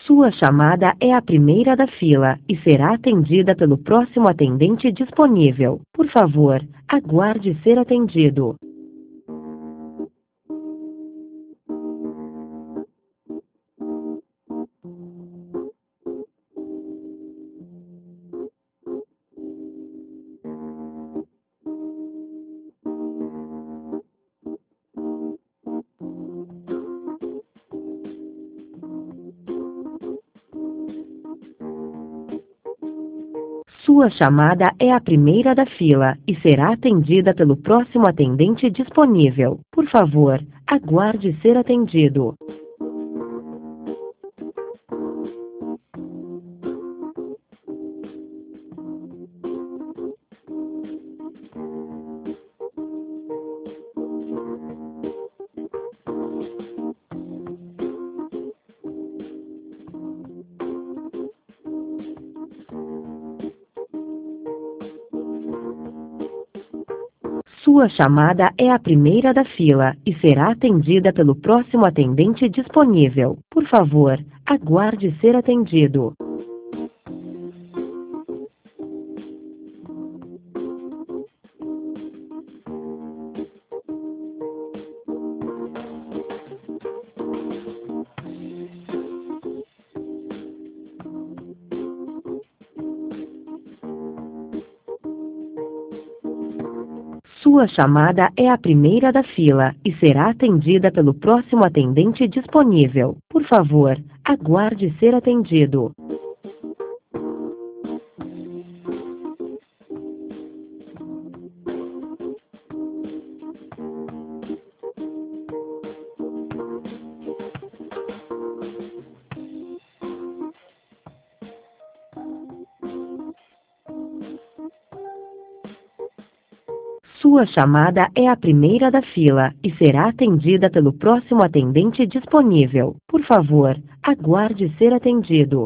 Sua chamada é a primeira da fila e será atendida pelo próximo atendente disponível. Por favor, aguarde ser atendido. Sua chamada é a primeira da fila e será atendida pelo próximo atendente disponível. Por favor, aguarde ser atendido. Sua chamada é a primeira da fila e será atendida pelo próximo atendente disponível. Por favor, aguarde ser atendido. Sua chamada é a primeira da fila e será atendida pelo próximo atendente disponível. Por favor, aguarde ser atendido. Sua chamada é a primeira da fila e será atendida pelo próximo atendente disponível. Por favor, aguarde ser atendido.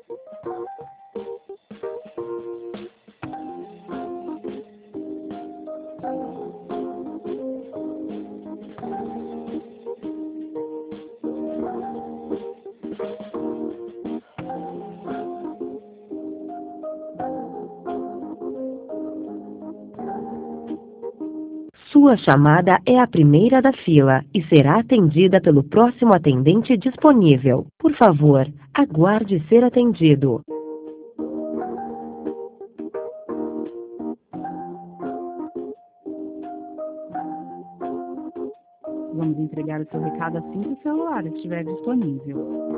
Sua chamada é a primeira da fila e será atendida pelo próximo atendente disponível. Por favor, aguarde ser atendido. Vamos entregar o seu recado assim que o celular estiver disponível.